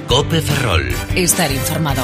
COPE Ferrol. Estar informado.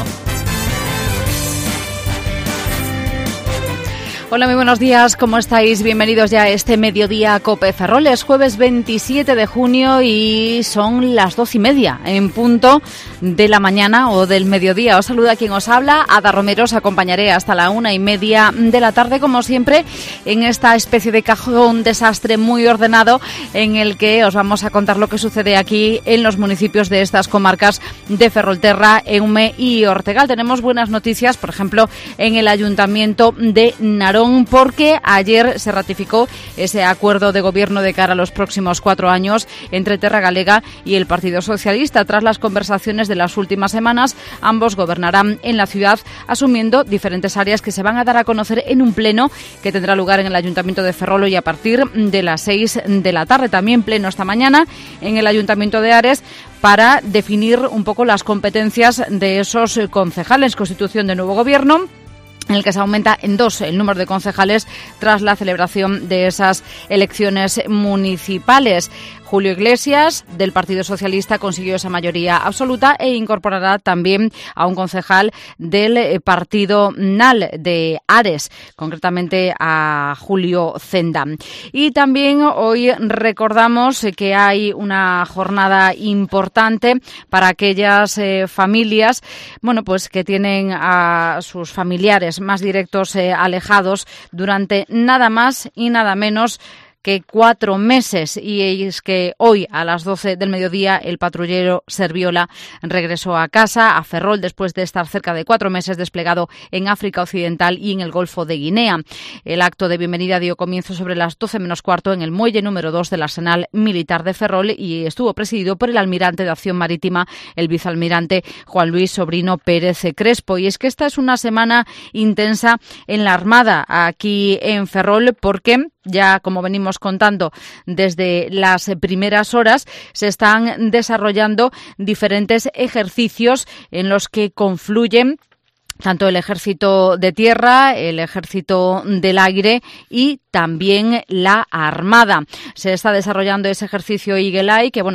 Hola, muy buenos días, ¿cómo estáis? Bienvenidos ya a este mediodía COPE Ferrol. Es jueves 27 de junio y son las 12:30 en punto de la mañana o del mediodía. Os saluda quien os habla, Ada Romero. Os acompañaré hasta la 1:30 de la tarde, como siempre, en esta especie de cajón desastre muy ordenado en el que os vamos a contar lo que sucede aquí en los municipios de estas comarcas de Ferrolterra, Eume y Ortegal. Tenemos buenas noticias, por ejemplo, en el Ayuntamiento de Narón, porque ayer se ratificó ese acuerdo de gobierno de cara a los próximos 4 años entre Terra Galega y el Partido Socialista. Tras las conversaciones de las últimas semanas, ambos gobernarán en la ciudad asumiendo diferentes áreas que se van a dar a conocer en un pleno que tendrá lugar en el Ayuntamiento de Ferrol hoy a partir de las 6 de la tarde. También pleno esta mañana en el Ayuntamiento de Ares para definir un poco las competencias de esos concejales. Constitución de nuevo gobierno, en el que se aumenta en 2 el número de concejales tras la celebración de esas elecciones municipales. Julio Iglesias, del Partido Socialista, consiguió esa mayoría absoluta e incorporará también a un concejal del partido NAL de Ares, concretamente a Julio Zenda. Y también hoy recordamos que hay una jornada importante para aquellas familias, pues que tienen a sus familiares más directos alejados durante nada más y nada menos que 4 meses, y es que hoy a las 12 del mediodía el patrullero Serviola regresó a casa, a Ferrol, después de estar cerca de 4 meses desplegado en África Occidental y en el Golfo de Guinea. El acto de bienvenida dio comienzo sobre las 12 menos cuarto en el muelle número 2 del Arsenal Militar de Ferrol y estuvo presidido por el almirante de Acción Marítima, el vicealmirante Juan Luis Sobrino Pérez Crespo. Y es que esta es una semana intensa en la Armada aquí en Ferrol, porque ya, como venimos contando desde las primeras horas, se están desarrollando diferentes ejercicios en los que confluyen tanto el ejército de tierra, el ejército del aire y también la Armada. Se está desarrollando ese ejercicio Eagle Eye que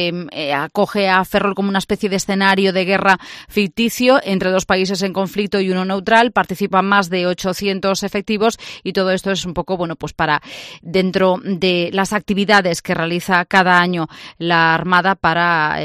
acoge a Ferrol como una especie de escenario de guerra ficticio entre 2 países en conflicto y uno neutral. Participan más de 800 efectivos y todo esto es un poco para dentro de las actividades que realiza cada año la Armada para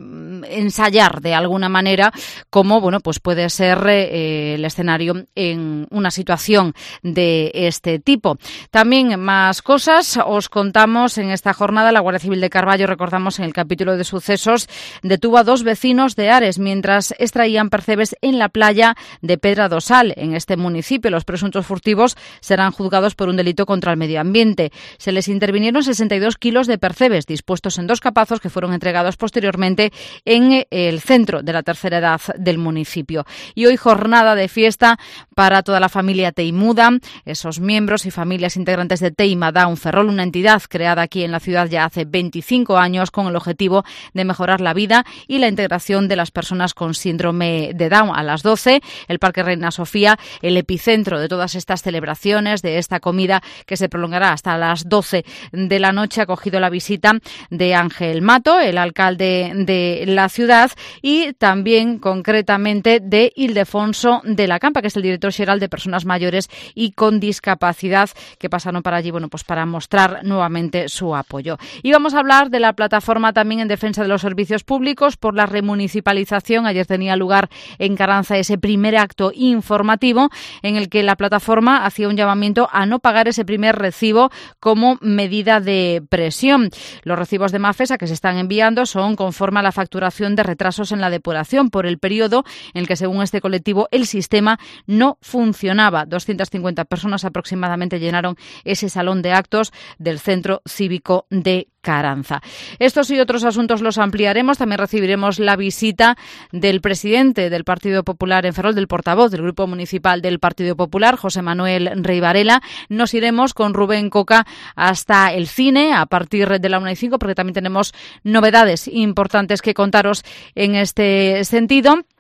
ensayar de alguna manera cómo puede ser el escenario en una situación de este tipo. También más cosas os contamos en esta jornada. La Guardia Civil de Carballo, recordamos en el capítulo de sucesos, detuvo a 2 vecinos de Ares mientras extraían percebes en la playa de Pedra do Sal, en este municipio. Los presuntos furtivos serán juzgados por un delito contra el medio ambiente. Se les intervinieron 62 kilos de percebes dispuestos en 2 capazos que fueron entregados posteriormente en el centro de la tercera edad del municipio. Y hoy jornada de fiesta para toda la familia Teimuda, esos miembros y familias integrantes de Teima Down Ferrol, una entidad creada aquí en la ciudad ya hace 25 años con el objetivo de mejorar la vida y la integración de las personas con síndrome de Down. A las 12, el Parque Reina Sofía, el epicentro de todas estas celebraciones, de esta comida que se prolongará hasta las 12 de la noche, ha acogido la visita de Ángel Mato, el alcalde de la ciudad, y también concretamente de Ildefonso de la Campa, que es el director xeral de Personas Mayores y con Discapacidad, que pasaron para allí para mostrar nuevamente su apoyo. Y vamos a hablar de la plataforma también en defensa de los servicios públicos por la remunicipalización. Ayer tenía lugar en Caranza ese primer acto informativo en el que la plataforma hacía un llamamiento a no pagar ese primer recibo como medida de presión. Los recibos de Mafesa que se están enviando son conforme a la facturación de retrasos en la depuración por el periodo en el que, según este colectivo, el sistema no funcionaba. 250 personas aproximadamente llenaron ese salón de actos del Centro Cívico de Caranza. Estos y otros asuntos los ampliaremos. También recibiremos la visita del presidente del Partido Popular en Ferrol, del portavoz del Grupo Municipal del Partido Popular, José Manuel Rey Varela. Nos iremos con Rubén Coca hasta el cine a partir de la 1:05, porque también tenemos novedades importantes que contaros en este sentido.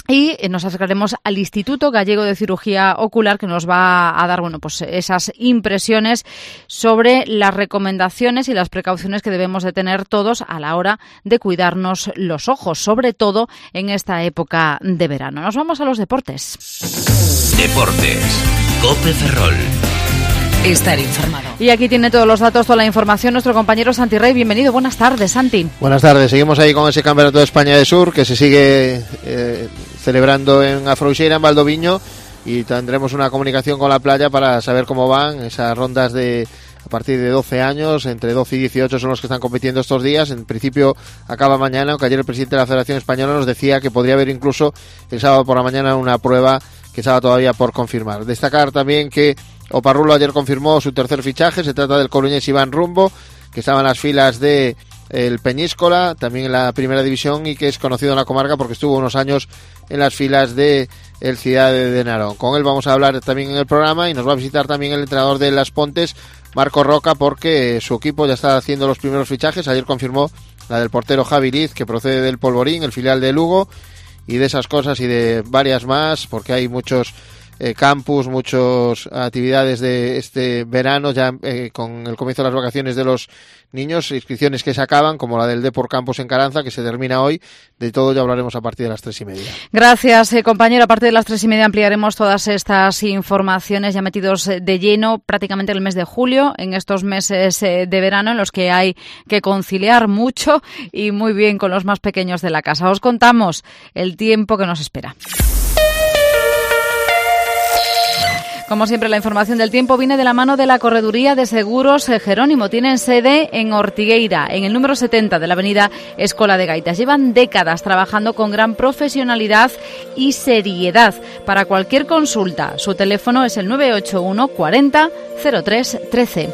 Y nos acercaremos al Instituto Gallego de Cirugía Ocular, que nos va a dar pues esas impresiones sobre las recomendaciones y las precauciones que debemos de tener todos a la hora de cuidarnos los ojos, sobre todo en esta época de verano. Nos vamos a los deportes. Deportes. COPE Ferrol. Estar informado. Y aquí tiene todos los datos, toda la información nuestro compañero Santi Rey. Bienvenido, buenas tardes, Santi. Buenas tardes, seguimos ahí con ese Campeonato de España de Sur que se sigue celebrando en Afrouxeira, en Valdoviño, y tendremos una comunicación con la playa para saber cómo van esas rondas a partir de 12 años, entre 12 y 18 son los que están compitiendo estos días. En principio acaba mañana, aunque ayer el presidente de la Federación Española nos decía que podría haber incluso el sábado por la mañana una prueba que estaba todavía por confirmar. Destacar también que Oparrulo ayer confirmó su tercer fichaje, se trata del coruñés Iván Rumbo, que estaba en las filas de el Peñíscola, también en la primera división, y que es conocido en la comarca porque estuvo unos años en las filas de el Cidade de Narón. Con él vamos a hablar también en el programa y nos va a visitar también el entrenador de Las Pontes, Marco Roca, porque su equipo ya está haciendo los primeros fichajes. Ayer confirmó la del portero Javi Liz, que procede del Polvorín, el filial de Lugo, y de esas cosas y de varias más, porque hay muchos campus, muchas actividades de este verano, ya con el comienzo de las vacaciones de los niños, inscripciones que se acaban, como la del Depor Campus en Caranza, que se termina hoy. De todo ya hablaremos a partir de las 3:30. Gracias, compañero. A partir de las 3:30 ampliaremos todas estas informaciones, ya metidos de lleno prácticamente el mes de julio, en estos meses de verano en los que hay que conciliar mucho y muy bien con los más pequeños de la casa. Os contamos el tiempo que nos espera. Como siempre, la información del tiempo viene de la mano de la Correduría de Seguros Jerónimo. Tienen sede en Ortigueira, en el número 70 de la avenida Escola de Gaitas. Llevan décadas trabajando con gran profesionalidad y seriedad. Para cualquier consulta, su teléfono es el 981 40 03 13.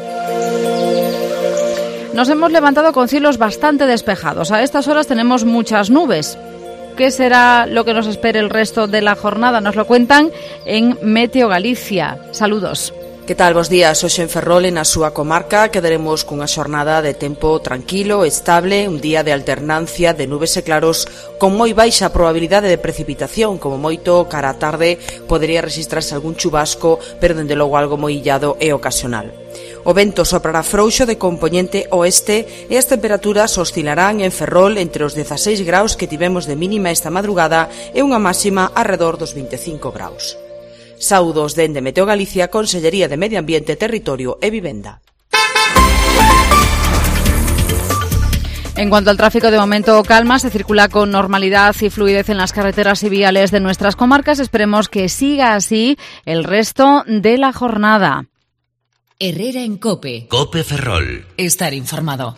Nos hemos levantado con cielos bastante despejados. A estas horas tenemos muchas nubes. ¿Qué será lo que nos espere el resto de la jornada? Nos lo cuentan en Meteo Galicia. Saludos. Que tal, bos días? Hoxe en Ferrol, na súa comarca, quedaremos cunha xornada de tempo tranquilo, estable, un día de alternancia de nubes e claros con moi baixa probabilidade de precipitación, como moito cara á tarde podería registrarse algún chubasco, pero dende logo algo moi illado e ocasional. O vento soprará frouxo de compoñente oeste e as temperaturas oscilarán en Ferrol entre os 16 graus que tivemos de mínima esta madrugada e unha máxima arredor dos 25 graus. Saúdos dende Meteo Galicia, Consellería de Medio Ambiente, Territorio e Vivenda. En cuanto al tráfico, de momento calma, se circula con normalidad y fluidez en las carreteras y viales de nuestras comarcas. Esperemos que siga así el resto de la jornada. Herrera en COPE. COPE Ferrol. Estar informado.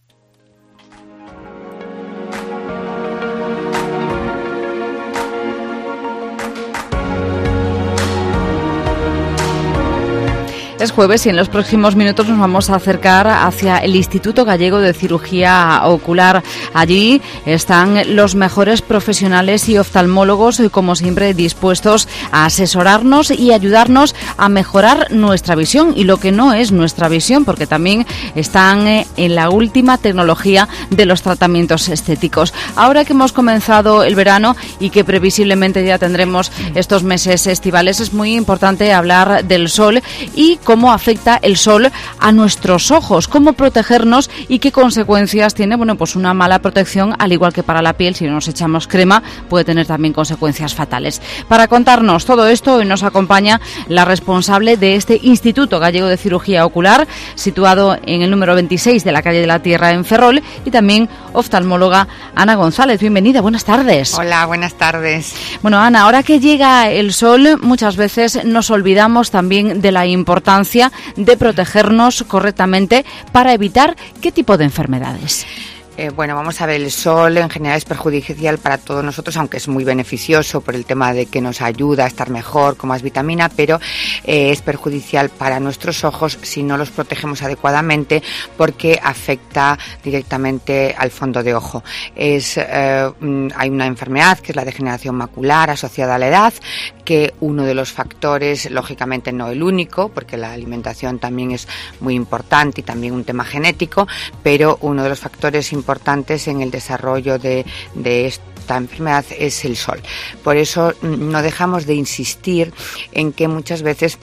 Es jueves y en los próximos minutos nos vamos a acercar hacia el Instituto Gallego de Cirugía Ocular. Allí están los mejores profesionales y oftalmólogos, como siempre, dispuestos a asesorarnos y ayudarnos a mejorar nuestra visión y lo que no es nuestra visión, porque también están en la última tecnología de los tratamientos estéticos. Ahora que hemos comenzado el verano y que previsiblemente ya tendremos estos meses estivales, es muy importante hablar del sol y cómo afecta el sol a nuestros ojos, cómo protegernos y qué consecuencias tiene. Bueno, pues una mala protección, al igual que para la piel, si nos echamos crema, puede tener también consecuencias fatales. Para contarnos todo esto, hoy nos acompaña la responsable de este Instituto Gallego de Cirugía Ocular, situado en el número 26 de la calle de la Tierra en Ferrol, y también oftalmóloga Ana González. Bienvenida, buenas tardes. Hola, buenas tardes. Bueno, Ana, ahora que llega el sol, muchas veces nos olvidamos también de la importancia de protegernos correctamente para evitar ¿qué tipo de enfermedades? Bueno, vamos a ver, el sol en general es perjudicial para todos nosotros, aunque es muy beneficioso por el tema de que nos ayuda a estar mejor, con más vitamina, pero es perjudicial para nuestros ojos si no los protegemos adecuadamente, porque afecta directamente al fondo de ojo. Hay una enfermedad que es la degeneración macular asociada a la edad, que uno de los factores, lógicamente no el único, porque la alimentación también es muy importante y también un tema genético, pero uno de los factores importantes importantes en el desarrollo de esta enfermedad es el sol. Por eso no dejamos de insistir en que muchas veces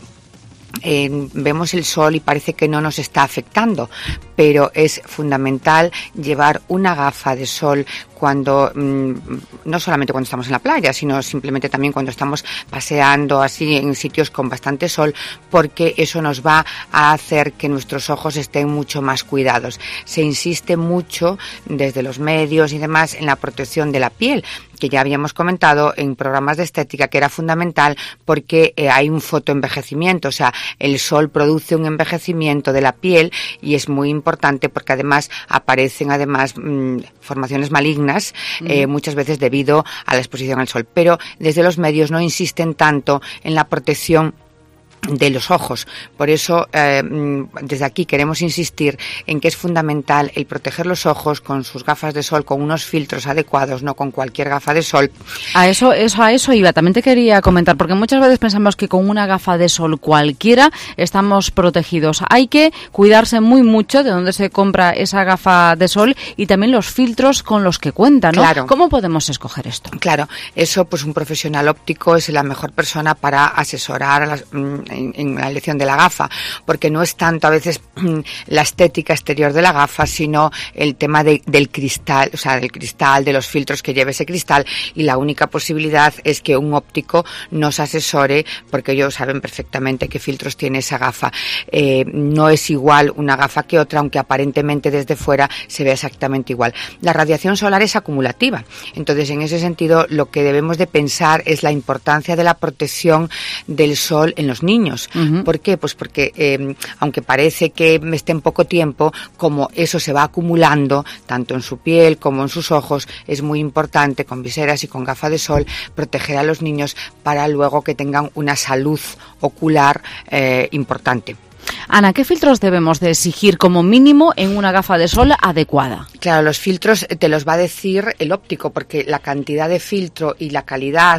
vemos el sol y parece que no nos está afectando, pero es fundamental llevar una gafa de sol cuando, no solamente cuando estamos en la playa, sino simplemente también cuando estamos paseando así en sitios con bastante sol, porque eso nos va a hacer que nuestros ojos estén mucho más cuidados. Se insiste mucho desde los medios y demás en la protección de la piel, que ya habíamos comentado en programas de estética que era fundamental porque hay un fotoenvejecimiento, o sea, el sol produce un envejecimiento de la piel y es muy importante porque además aparecen formaciones malignas, muchas veces debido a la exposición al sol. Pero desde los medios no insisten tanto en la protección de los ojos. Por eso, desde aquí queremos insistir en que es fundamental el proteger los ojos con sus gafas de sol, con unos filtros adecuados, no con cualquier gafa de sol. A eso iba. También te quería comentar, porque muchas veces pensamos que con una gafa de sol cualquiera estamos protegidos. Hay que cuidarse muy mucho de dónde se compra esa gafa de sol y también los filtros con los que cuenta, ¿no? Claro. ¿Cómo podemos escoger esto? Claro, eso pues un profesional óptico es la mejor persona para asesorar a en la elección de la gafa, porque no es tanto a veces la estética exterior de la gafa, sino el tema del cristal, o sea, del cristal, de los filtros que lleve ese cristal, y la única posibilidad es que un óptico nos asesore, porque ellos saben perfectamente qué filtros tiene esa gafa. No es igual una gafa que otra, aunque aparentemente desde fuera se vea exactamente igual. La radiación solar es acumulativa, entonces en ese sentido lo que debemos de pensar es la importancia de la protección del sol en los niños. ¿Por qué? Pues porque aunque parece que esté en poco tiempo, como eso se va acumulando tanto en su piel como en sus ojos, es muy importante con viseras y con gafa de sol proteger a los niños para luego que tengan una salud ocular importante. Ana, ¿qué filtros debemos de exigir como mínimo en una gafa de sol adecuada? Claro, los filtros te los va a decir el óptico, porque la cantidad de filtro y la calidad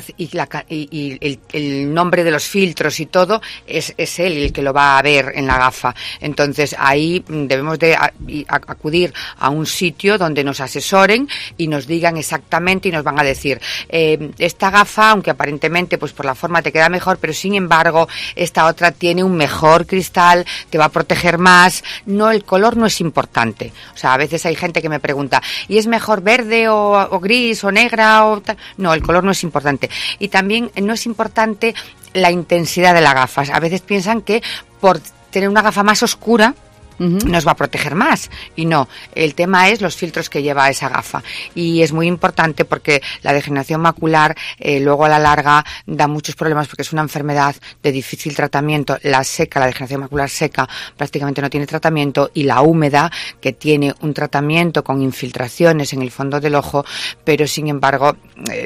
y el nombre de los filtros y todo es él el que lo va a ver en la gafa. Entonces ahí debemos de acudir a un sitio donde nos asesoren y nos digan exactamente y nos van a decir esta gafa, aunque aparentemente pues por la forma te queda mejor, pero sin embargo esta otra tiene un mejor cristal, te va a proteger más. No, el color no es importante. O sea, a veces hay gente que me pregunta, ¿y es mejor verde o gris o negra o tal? No, el color no es importante. Y también no es importante la intensidad de las gafas. A veces piensan que por tener una gafa más oscura nos va a proteger más, y no, el tema es los filtros que lleva esa gafa, y es muy importante porque la degeneración macular luego a la larga da muchos problemas porque es una enfermedad de difícil tratamiento. La degeneración macular seca prácticamente no tiene tratamiento, y la húmeda, que tiene un tratamiento con infiltraciones en el fondo del ojo, pero sin embargo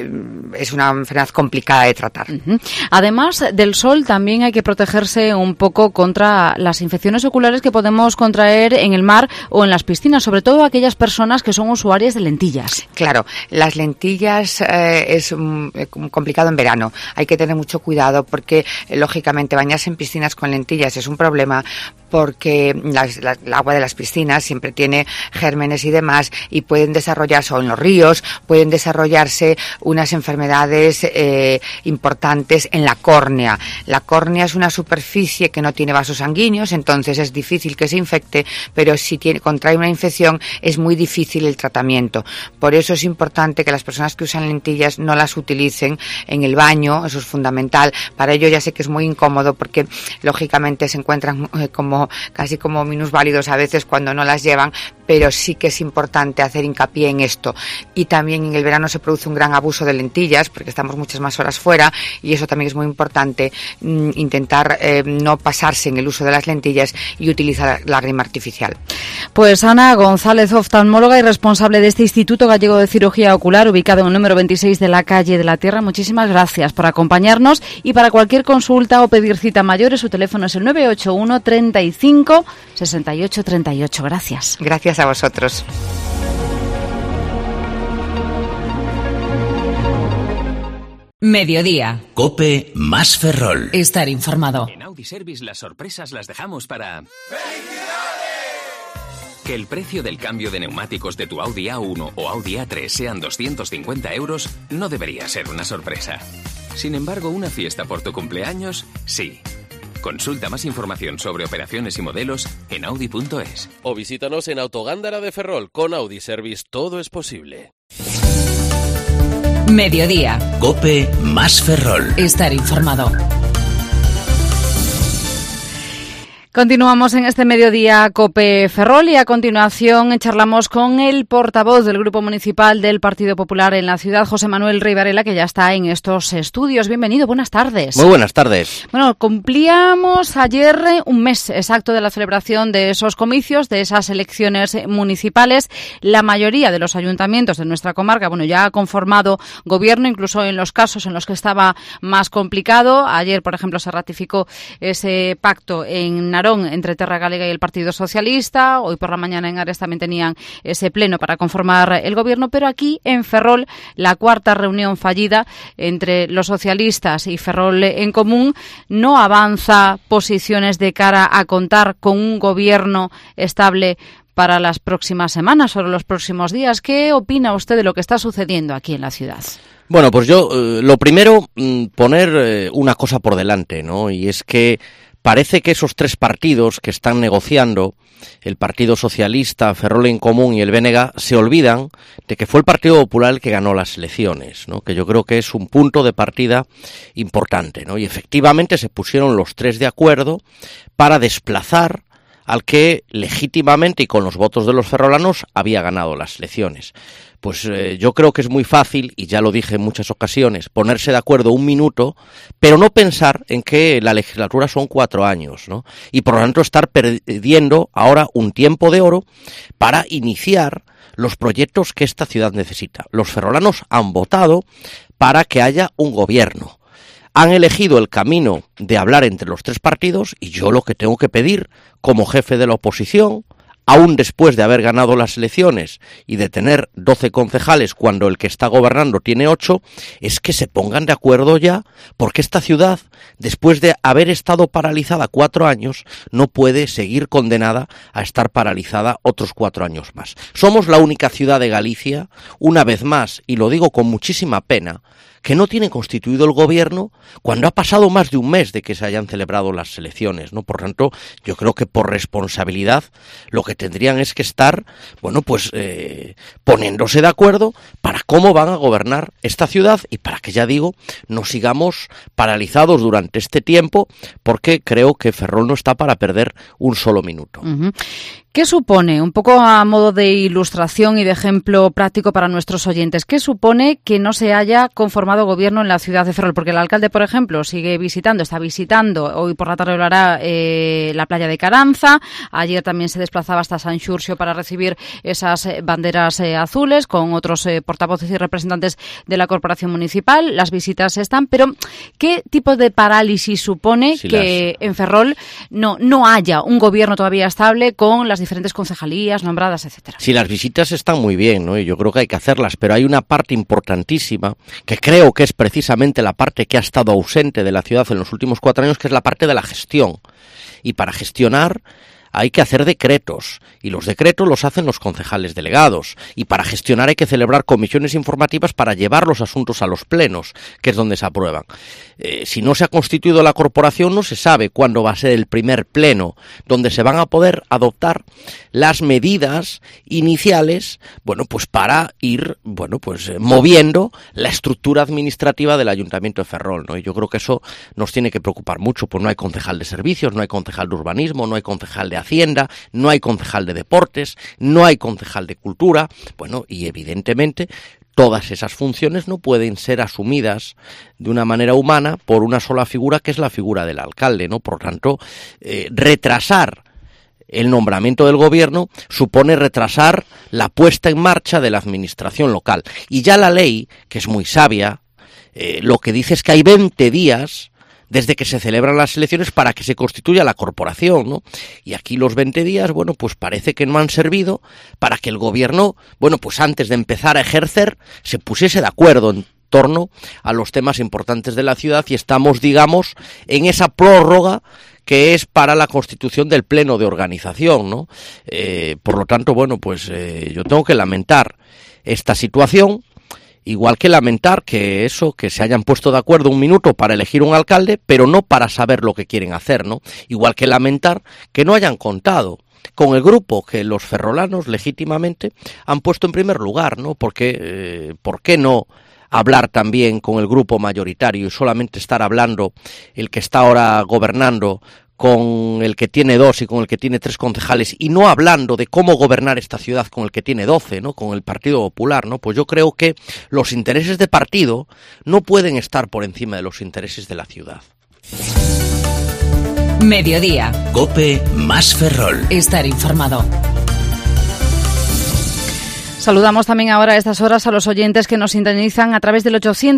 es una enfermedad complicada de tratar. Además del sol, también hay que protegerse un poco contra las infecciones oculares que podemos contraer en el mar o en las piscinas, sobre todo aquellas personas que son usuarias de lentillas. Claro, las lentillas es complicado en verano. Hay que tener mucho cuidado porque, lógicamente, bañarse en piscinas con lentillas es un problema, porque el agua de las piscinas siempre tiene gérmenes y demás, y pueden desarrollarse, o en los ríos, pueden desarrollarse unas enfermedades importantes en la córnea. La córnea es una superficie que no tiene vasos sanguíneos, entonces es difícil que se infecte, pero si contrae una infección es muy difícil el tratamiento. Por eso es importante que las personas que usan lentillas no las utilicen en el baño, eso es fundamental. Para ello ya sé que es muy incómodo porque lógicamente se encuentran casi como minusválidos a veces cuando no las llevan, pero sí que es importante hacer hincapié en esto. Y también en el verano se produce un gran abuso de lentillas porque estamos muchas más horas fuera, y eso también es muy importante, intentar no pasarse en el uso de las lentillas y utilizar la grima artificial. Pues Ana González, oftalmóloga y responsable de este Instituto Gallego de Cirugía Ocular, ubicado en el número 26 de la Calle de la Tierra, muchísimas gracias por acompañarnos, y para cualquier consulta o pedir cita mayor, su teléfono es el 981 35 68 38. Gracias. Gracias a vosotros. Mediodía. COPE más Ferrol. Estar informado. En Audi Service las sorpresas las dejamos para... Que el precio del cambio de neumáticos de tu Audi A1 o Audi A3 sean 250 € no debería ser una sorpresa. Sin embargo, una fiesta por tu cumpleaños, sí. Consulta más información sobre operaciones y modelos en Audi.es. O visítanos en Autogándara de Ferrol. Con Audi Service todo es posible. Mediodía. COPE más Ferrol. Estar informado. Continuamos en este mediodía COPE Ferrol y a continuación charlamos con el portavoz del Grupo Municipal del Partido Popular en la ciudad, José Manuel Rey Varela, que ya está en estos estudios. Bienvenido, buenas tardes. Muy buenas tardes. Bueno, cumplíamos ayer un mes exacto de la celebración de esos comicios, de esas elecciones municipales. La mayoría de los ayuntamientos de nuestra comarca, bueno, ya ha conformado gobierno, incluso en los casos en los que estaba más complicado. Ayer, por ejemplo, se ratificó ese pacto en Narón entre Terra Galega y el Partido Socialista. Hoy por la mañana en Ares también tenían ese pleno para conformar el gobierno, pero aquí en Ferrol, la cuarta reunión fallida entre los socialistas y Ferrol en Común no avanza posiciones de cara a contar con un gobierno estable para las próximas semanas o los próximos días. ¿Qué opina usted de lo que está sucediendo aquí en la ciudad? Bueno, pues yo, lo primero, poner una cosa por delante, ¿no? Y es que parece que esos tres partidos que están negociando, el Partido Socialista, Ferrol en Común y el BNG, se olvidan de que fue el Partido Popular el que ganó las elecciones, ¿no? Que yo creo que es un punto de partida importante, ¿no? Y efectivamente se pusieron los tres de acuerdo para desplazar al que legítimamente y con los votos de los ferrolanos había ganado las elecciones. Pues yo creo que es muy fácil, y ya lo dije en muchas ocasiones, ponerse de acuerdo un minuto, pero no pensar en que la legislatura son 4 años, ¿no? Y por lo tanto estar perdiendo ahora un tiempo de oro para iniciar los proyectos que esta ciudad necesita. Los ferrolanos han votado para que haya un gobierno. Han elegido el camino de hablar entre los tres partidos y yo lo que tengo que pedir como jefe de la oposición, aún después de haber ganado las elecciones y de tener 12 concejales cuando el que está gobernando tiene 8, es que se pongan de acuerdo ya, porque esta ciudad, después de haber estado paralizada 4 años, no puede seguir condenada a estar paralizada otros 4 años más. Somos la única ciudad de Galicia, una vez más, y lo digo con muchísima pena, que no tiene constituido el gobierno cuando ha pasado más de un mes de que se hayan celebrado las elecciones, ¿no? Por tanto, yo creo que por responsabilidad lo que tendrían es que estar, bueno, pues poniéndose de acuerdo para cómo van a gobernar esta ciudad y para que, ya digo, no sigamos paralizados durante este tiempo, porque creo que Ferrol no está para perder un solo minuto. Uh-huh. ¿Qué supone, un poco a modo de ilustración y de ejemplo práctico para nuestros oyentes, qué supone que no se haya conformado gobierno en la ciudad de Ferrol? Porque el alcalde, por ejemplo, está visitando, hoy por la tarde lo hará, la playa de Caranza. Ayer también se desplazaba hasta San Xurxo para recibir esas banderas azules con otros portavoces y representantes de la corporación municipal. Las visitas están, pero ¿qué tipo de parálisis supone que en Ferrol no haya un gobierno todavía estable con las diferentes concejalías nombradas, etcétera? Sí, las visitas están muy bien, ¿no? Y yo creo que hay que hacerlas, pero hay una parte importantísima que creo que es precisamente la parte que ha estado ausente de la ciudad en los últimos 4 años, que es la parte de la gestión. Y para gestionar hay que hacer decretos, y los decretos los hacen los concejales delegados, y para gestionar hay que celebrar comisiones informativas para llevar los asuntos a los plenos, que es donde se aprueban. Si no se ha constituido la corporación, no se sabe cuándo va a ser el primer pleno, donde se van a poder adoptar las medidas iniciales, bueno, pues para ir, bueno, pues moviendo la estructura administrativa del Ayuntamiento de Ferrol, ¿no? Y yo creo que eso nos tiene que preocupar mucho, pues no hay concejal de servicios, no hay concejal de urbanismo, no hay concejal de Hacienda, no hay concejal de deportes, no hay concejal de cultura, bueno, y evidentemente todas esas funciones no pueden ser asumidas de una manera humana por una sola figura, que es la figura del alcalde, ¿no? Por tanto, retrasar el nombramiento del gobierno supone retrasar la puesta en marcha de la administración local. Y ya la ley, que es muy sabia, lo que dice es que hay 20 días desde que se celebran las elecciones para que se constituya la corporación, ¿no? Y aquí los 20 días, bueno, pues parece que no han servido para que el gobierno, bueno, pues antes de empezar a ejercer, se pusiese de acuerdo en torno a los temas importantes de la ciudad, y estamos, digamos, en esa prórroga que es para la constitución del pleno de organización, ¿no? Por lo tanto, bueno, pues yo tengo que lamentar esta situación, igual que lamentar que se hayan puesto de acuerdo un minuto para elegir un alcalde, pero no para saber lo que quieren hacer, ¿no? Igual que lamentar que no hayan contado con el grupo que los ferrolanos legítimamente han puesto en primer lugar, ¿no? Porque, ¿por qué no hablar también con el grupo mayoritario y solamente estar hablando el que está ahora gobernando con el que tiene 2 y con el que tiene 3 concejales, y no hablando de cómo gobernar esta ciudad con el que tiene 12, ¿no? Con el Partido Popular, ¿no? Pues yo creo que los intereses de partido no pueden estar por encima de los intereses de la ciudad. Mediodía. COPE más Ferrol. Estar informado. Saludamos también ahora a estas horas a los oyentes que nos sintonizan a través del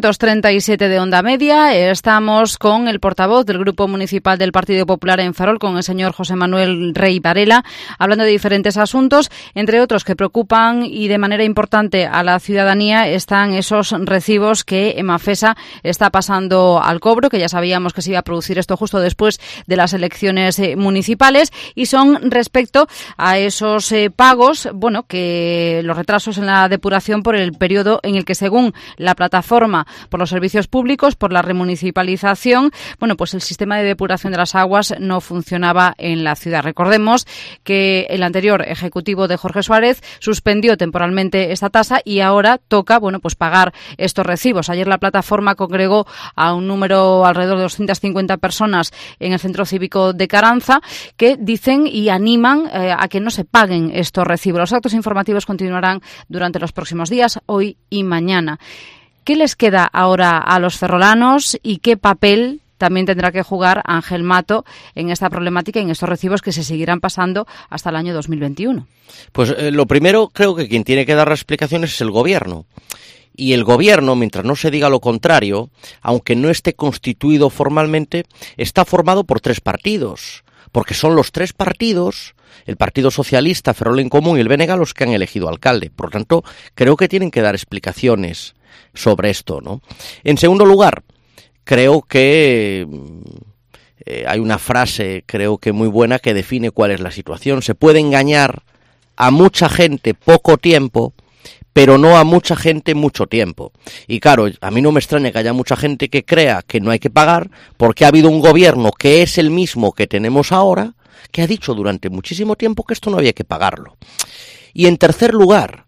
837 de Onda Media. Estamos con el portavoz del Grupo Municipal del Partido Popular en Ferrol, con el señor José Manuel Rey Varela, hablando de diferentes asuntos, entre otros que preocupan y de manera importante a la ciudadanía están esos recibos que Emafesa está pasando al cobro, que ya sabíamos que se iba a producir esto justo después de las elecciones municipales, y son respecto a esos pagos, bueno, que los retrasos en la depuración por el periodo en el que, según la plataforma por los servicios públicos, por la remunicipalización, bueno, pues el sistema de depuración de las aguas no funcionaba en la ciudad. Recordemos que el anterior ejecutivo de Jorge Suárez suspendió temporalmente esta tasa y ahora toca, bueno, pues pagar estos recibos. Ayer la plataforma congregó a un número alrededor de 250 personas en el Centro Cívico de Caranza, que dicen y animan a que no se paguen estos recibos. Los actos informativos continuarán durante los próximos días, hoy y mañana. ¿Qué les queda ahora a los ferrolanos y qué papel también tendrá que jugar Ángel Mato en esta problemática y en estos recibos que se seguirán pasando hasta el año 2021? Pues lo primero, creo que quien tiene que dar las explicaciones es el Gobierno. Y el Gobierno, mientras no se diga lo contrario, aunque no esté constituido formalmente, está formado por 3 partidos, porque son los 3 partidos, el Partido Socialista, Ferrol en Común y el BNG, los que han elegido alcalde. Por lo tanto, creo que tienen que dar explicaciones sobre esto, ¿no? En segundo lugar, creo que hay una frase, creo que muy buena, que define cuál es la situación. Se puede engañar a mucha gente poco tiempo, pero no a mucha gente mucho tiempo. Y claro, a mí no me extraña que haya mucha gente que crea que no hay que pagar, porque ha habido un gobierno que es el mismo que tenemos ahora, que ha dicho durante muchísimo tiempo que esto no había que pagarlo. Y en tercer lugar,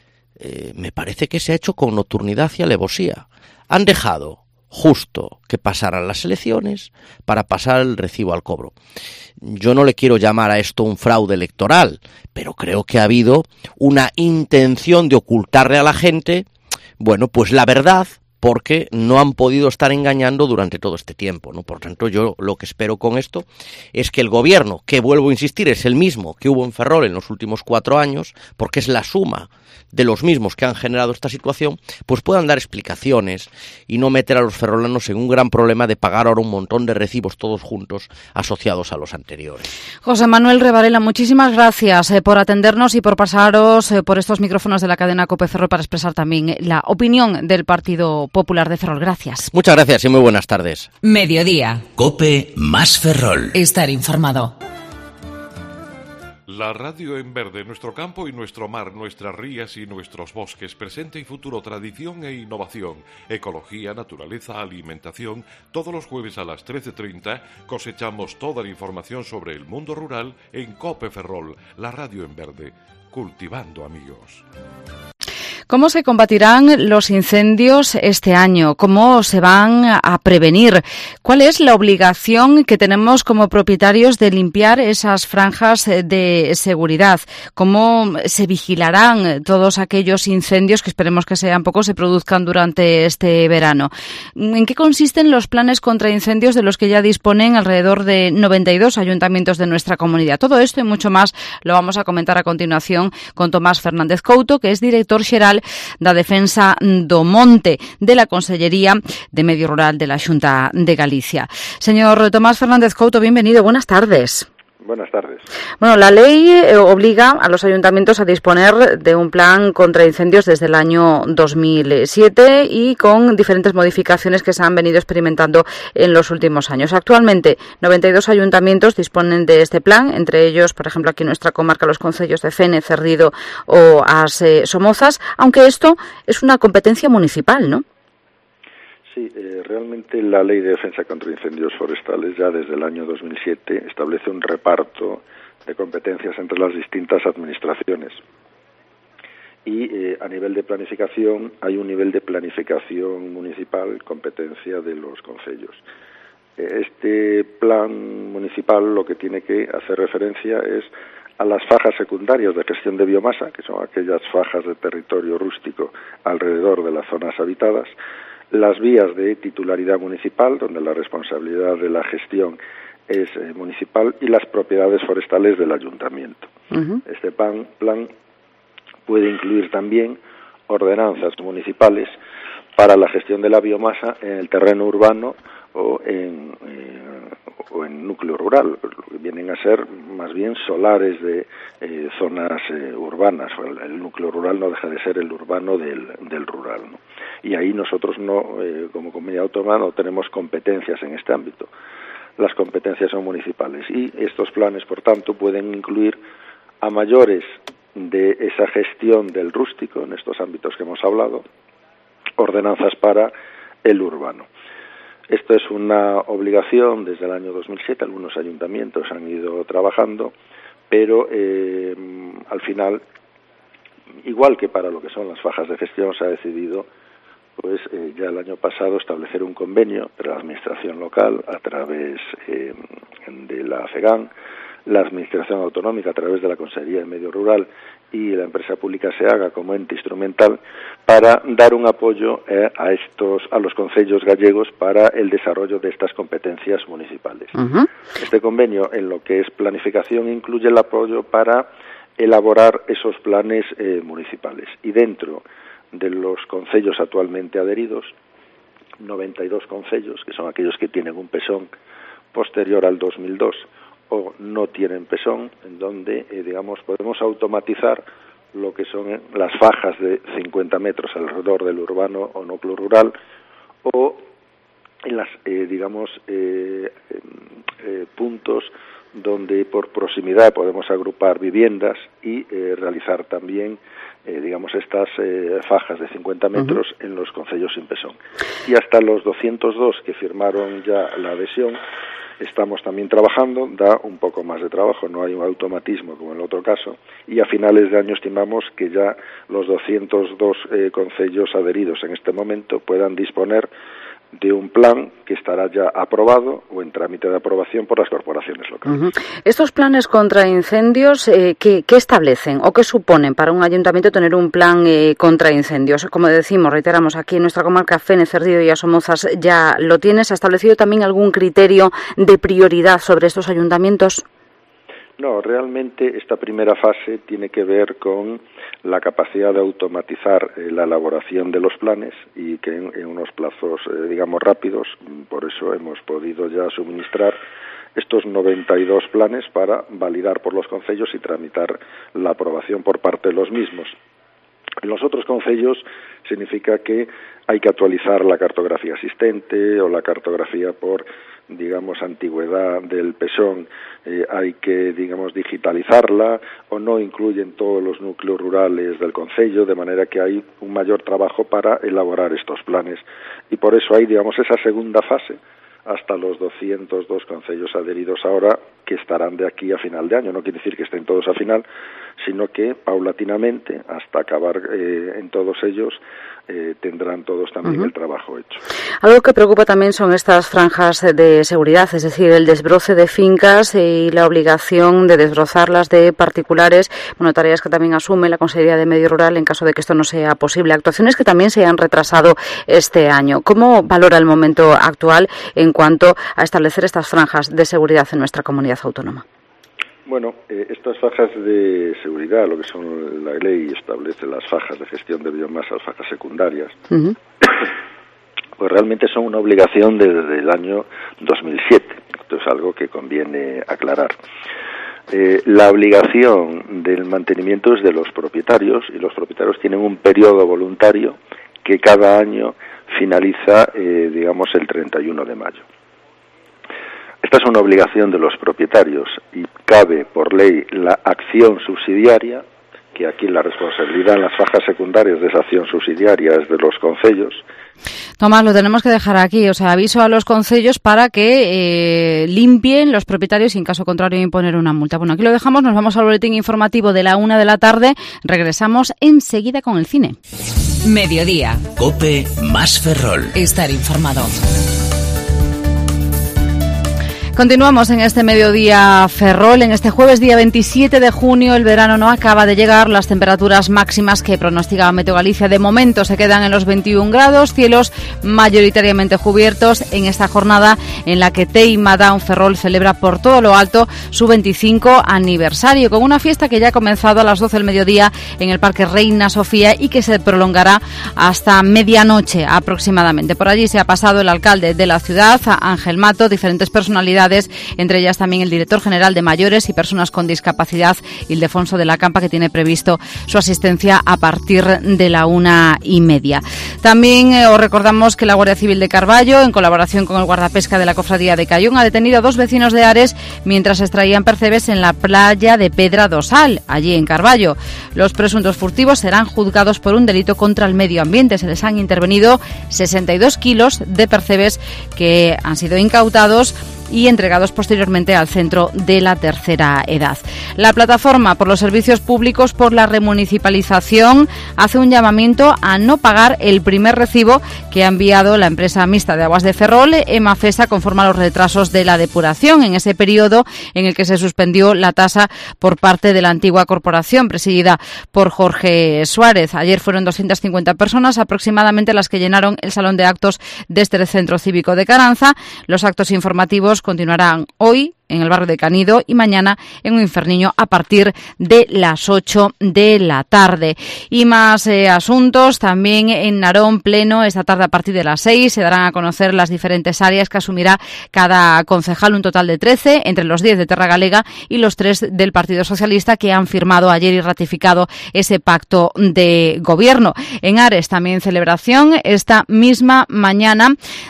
me parece que se ha hecho con nocturnidad y alevosía. Han dejado justo que pasaran las elecciones para pasar el recibo al cobro. Yo no le quiero llamar a esto un fraude electoral, pero creo que ha habido una intención de ocultarle a la gente, bueno, pues la verdad, porque no han podido estar engañando durante todo este tiempo, ¿no? Por tanto, yo lo que espero con esto es que el Gobierno, que vuelvo a insistir, es el mismo que hubo en Ferrol en los últimos 4 años, porque es la suma de los mismos que han generado esta situación, pues puedan dar explicaciones y no meter a los ferrolanos en un gran problema de pagar ahora un montón de recibos todos juntos asociados a los anteriores. José Manuel Rey Varela, muchísimas gracias por atendernos y por pasaros por estos micrófonos de la cadena COPE Ferrol para expresar también la opinión del Partido Popular de Ferrol. Gracias. Muchas gracias y muy buenas tardes. Mediodía. COPE más Ferrol. Estar informado. La radio en verde, nuestro campo y nuestro mar, nuestras rías y nuestros bosques, presente y futuro, tradición e innovación, ecología, naturaleza, alimentación. Todos los jueves a las 13:30 cosechamos toda la información sobre el mundo rural en COPE Ferrol, la radio en verde, cultivando amigos. ¿Cómo se combatirán los incendios este año? ¿Cómo se van a prevenir? ¿Cuál es la obligación que tenemos como propietarios de limpiar esas franjas de seguridad? ¿Cómo se vigilarán todos aquellos incendios, que esperemos que sean pocos, se produzcan durante este verano? ¿En qué consisten los planes contra incendios de los que ya disponen alrededor de 92 ayuntamientos de nuestra comunidad? Todo esto y mucho más lo vamos a comentar a continuación con Tomás Fernández Couto, que es director xeral da Defensa do Monte de la Consellería de Medio Rural de la Xunta de Galicia. Señor Tomás Fernández Couto, bienvenido, buenas tardes. Buenas tardes. Bueno, la ley obliga a los ayuntamientos a disponer de un plan contra incendios desde el año 2007 y con diferentes modificaciones que se han venido experimentando en los últimos años. Actualmente, 92 ayuntamientos disponen de este plan, entre ellos, por ejemplo, aquí en nuestra comarca, los concellos de Fene, Cerdido o As Somozas, aunque esto es una competencia municipal, ¿no? Sí, realmente la Ley de Defensa contra Incendios Forestales ya desde el año 2007 establece un reparto de competencias entre las distintas administraciones. Y a nivel de planificación hay un nivel de planificación municipal, competencia de los concellos. Este plan municipal lo que tiene que hacer referencia es a las fajas secundarias de gestión de biomasa, que son aquellas fajas de territorio rústico alrededor de las zonas habitadas, las vías de titularidad municipal, donde la responsabilidad de la gestión es municipal, y las propiedades forestales del ayuntamiento. Este plan puede incluir también ordenanzas municipales para la gestión de la biomasa en el terreno urbano o en núcleo rural, lo que vienen a ser más bien solares de zonas urbanas. El núcleo rural no deja de ser el urbano del rural, ¿no? Y ahí nosotros no, como comunidad autónoma, no tenemos competencias en este ámbito. Las competencias son municipales y estos planes, por tanto, pueden incluir a mayores de esa gestión del rústico en estos ámbitos que hemos hablado, ordenanzas para el urbano. Esto es una obligación desde el año 2007, algunos ayuntamientos han ido trabajando, pero al final, igual que para lo que son las fajas de gestión, se ha decidido pues ya el año pasado establecer un convenio entre la administración local a través de la FEGAN, la administración autonómica a través de la Consejería de Medio Rural y la empresa pública SEAGA como ente instrumental para dar un apoyo a los concellos gallegos para el desarrollo de estas competencias municipales. Este convenio, en lo que es planificación, incluye el apoyo para elaborar esos planes municipales, y dentro de los concellos actualmente adheridos, 92 concellos, que son aquellos que tienen un pesón posterior al 2002 o no tienen pesón, en donde, podemos automatizar lo que son las fajas de 50 metros alrededor del urbano o núcleo rural, o en las, puntos donde por proximidad podemos agrupar viviendas y realizar también, estas fajas de 50 metros en los concellos sin pesón. Y hasta los 202 que firmaron ya la adhesión, estamos también trabajando, da un poco más de trabajo, no hay un automatismo como en el otro caso, y a finales de año estimamos que ya los 202 concellos adheridos en este momento puedan disponer de un plan que estará ya aprobado o en trámite de aprobación por las corporaciones locales. Estos planes contra incendios, ¿qué establecen o qué suponen para un ayuntamiento tener un plan contra incendios? Como decimos, reiteramos, aquí en nuestra comarca Fene, Cerdido y As Somozas ya lo tienes. ¿Ha establecido también algún criterio de prioridad sobre estos ayuntamientos? No, realmente esta primera fase tiene que ver con la capacidad de automatizar la elaboración de los planes y que en unos plazos, rápidos, por eso hemos podido ya suministrar estos 92 planes para validar por los concellos y tramitar la aprobación por parte de los mismos. En los otros concellos significa que hay que actualizar la cartografía existente o la cartografía por antigüedad del pesón, hay que, digitalizarla, o no incluyen todos los núcleos rurales del concello, de manera que hay un mayor trabajo para elaborar estos planes. Y por eso hay, esa segunda fase, hasta los 202 concellos adheridos ahora, que estarán de aquí a final de año. No quiere decir que estén todos a final, sino que paulatinamente, hasta acabar en todos ellos, tendrán todos también el trabajo hecho. Algo que preocupa también son estas franjas de seguridad, es decir, el desbroce de fincas y la obligación de desbrozarlas de particulares, tareas que también asume la Consejería de Medio Rural en caso de que esto no sea posible. Actuaciones que también se han retrasado este año. ¿Cómo valora el momento actual en cuanto a establecer estas franjas de seguridad en nuestra comunidad autónoma? Bueno, estas fajas de seguridad, lo que son la ley establece las fajas de gestión de biomasa, las fajas secundarias, pues realmente son una obligación desde el año 2007. Esto es algo que conviene aclarar. La obligación del mantenimiento es de los propietarios, y los propietarios tienen un periodo voluntario que cada año finaliza, digamos, el 31 de mayo. Esta es una obligación de los propietarios y cabe por ley la acción subsidiaria, que aquí la responsabilidad en las fajas secundarias de esa acción subsidiaria es de los concellos. Tomás, lo tenemos que dejar aquí, o sea, aviso a los concellos para que limpien los propietarios y en caso contrario imponer una multa. Bueno, aquí lo dejamos, nos vamos al boletín informativo de la 1 de la tarde, regresamos enseguida con el cine. Mediodía. COPE más Ferrol. Estar informado. Continuamos en este mediodía Ferrol, en este jueves día 27 de junio, el verano no acaba de llegar, las temperaturas máximas que pronostica Meteo Galicia de momento se quedan en los 21 grados, cielos mayoritariamente cubiertos en esta jornada en la que Teima Down Ferrol celebra por todo lo alto su 25 aniversario, con una fiesta que ya ha comenzado a las 12 del mediodía en el Parque Reina Sofía y que se prolongará hasta medianoche aproximadamente. Por allí se ha pasado el alcalde de la ciudad, Ángel Mato, diferentes personalidades, entre ellas también el director general de Mayores y Personas con Discapacidad, Ildefonso de la Campa, que tiene previsto su asistencia a partir de la 1:30. También os recordamos que la Guardia Civil de Carballo, en colaboración con el guardapesca de la Cofradía de Cayón, ha detenido a 2 vecinos de Ares mientras extraían percebes en la playa de Pedra do Sal, allí en Carballo. Los presuntos furtivos serán juzgados por un delito contra el medio ambiente. Se les han intervenido 62 kilos de percebes que han sido incautados y entregados posteriormente al Centro de la Tercera Edad. La Plataforma por los Servicios Públicos por la Remunicipalización hace un llamamiento a no pagar el primer recibo que ha enviado la empresa mixta de aguas de Ferrol, Emafesa, conforme a los retrasos de la depuración en ese periodo en el que se suspendió la tasa por parte de la antigua corporación presidida por Jorge Suárez. Ayer fueron 250 personas aproximadamente las que llenaron el salón de actos de este centro cívico de Caranza. Los actos informativos continuarán hoy en el barrio de Canido y mañana en un Inferniño a partir de las 8 de la tarde. Y más asuntos también en Narón Pleno. Esta tarde a partir de las 6 se darán a conocer las diferentes áreas que asumirá cada concejal, un total de 13, entre los 10 de Terra Galega y los 3 del Partido Socialista, que han firmado ayer y ratificado ese pacto de gobierno. En Ares también celebración esta misma mañana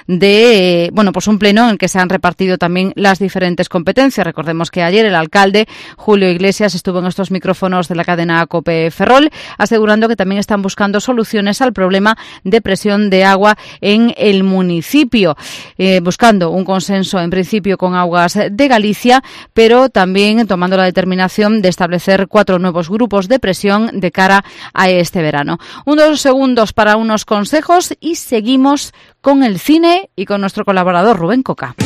de pues un pleno en el que se han repartido también las diferentes competencias. Recordemos que ayer el alcalde Julio Iglesias estuvo en estos micrófonos de la cadena COPE Ferrol asegurando que también están buscando soluciones al problema de presión de agua en el municipio, buscando un consenso en principio con Aguas de Galicia, pero también tomando la determinación de establecer 4 nuevos grupos de presión de cara a este verano. Unos segundos para unos consejos y seguimos con el cine y con nuestro colaborador Rubén Coca.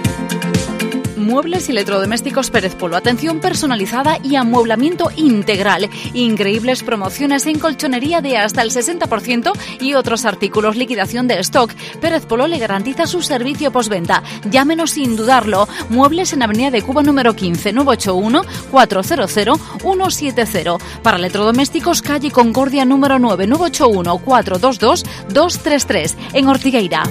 Muebles y electrodomésticos Pérez Polo. Atención personalizada y amueblamiento integral. Increíbles promociones en colchonería de hasta el 60% y otros artículos. Liquidación de stock. Pérez Polo le garantiza su servicio postventa. Llámenos sin dudarlo. Muebles en Avenida de Cuba número 15, 981-400-170. Para electrodomésticos, calle Concordia número 9, 981-422-233. En Ortigueira.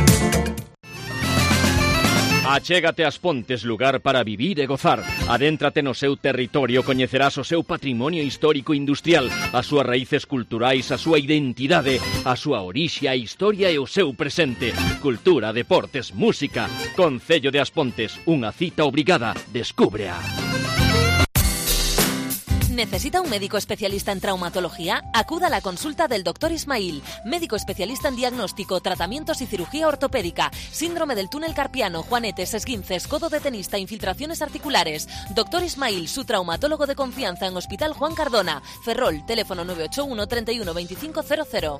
Achégate ás Pontes, lugar para vivir e gozar. Adéntrate no seu territorio, coñecerás o seu patrimonio histórico industrial, as súas raíces culturais, a súa identidade, a súa orixe, a historia e o seu presente. Cultura, deportes, música. Concello de As Pontes, unha cita obrigada. Descúbrea. ¿Necesita un médico especialista en traumatología? Acuda a la consulta del Dr. Ismail, médico especialista en diagnóstico, tratamientos y cirugía ortopédica, síndrome del túnel carpiano, juanetes, esguinces, codo de tenista, infiltraciones articulares. Dr. Ismail, su traumatólogo de confianza en Hospital Juan Cardona. Ferrol, teléfono 981 31 2500.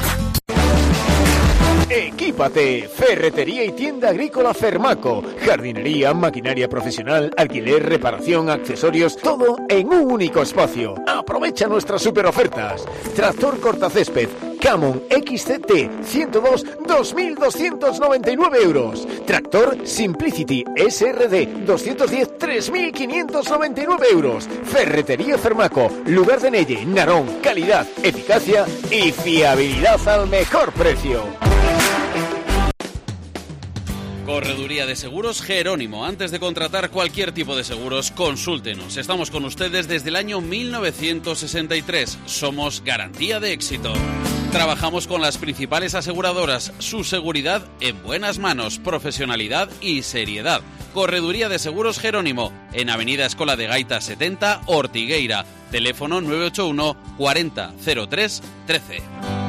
Equípate, ferretería y tienda agrícola Fermaco, jardinería, maquinaria profesional, alquiler, reparación, accesorios, todo en un único espacio. Aprovecha nuestras super ofertas. Tractor cortacésped Camon XCT 102, 2.299 euros. Tractor Simplicity SRD 210, 3.599 euros. Ferretería Fermaco, lugar de Nelle, Narón, calidad, eficacia y fiabilidad al mejor precio. Correduría de Seguros Jerónimo. Antes de contratar cualquier tipo de seguros, consúltenos. Estamos con ustedes desde el año 1963. Somos garantía de éxito. Trabajamos con las principales aseguradoras. Su seguridad en buenas manos, profesionalidad y seriedad. Correduría de Seguros Jerónimo, en Avenida Escola de Gaita 70, Ortigueira. Teléfono 981 40 03 13.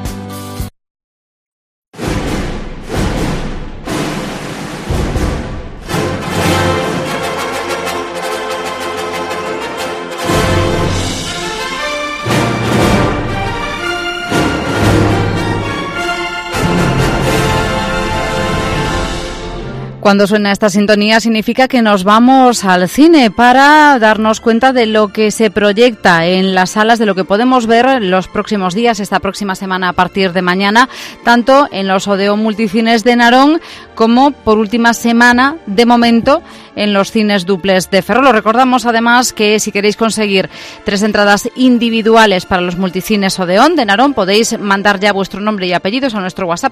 Cuando suena esta sintonía significa que nos vamos al cine para darnos cuenta de lo que se proyecta en las salas, de lo que podemos ver los próximos días, esta próxima semana a partir de mañana, tanto en los Odeón Multicines de Narón como por última semana, de momento, en los cines duples de Ferrol. Os recordamos además que si queréis conseguir 3 entradas individuales para los multicines Odeón de Narón, podéis mandar ya vuestro nombre y apellidos a nuestro WhatsApp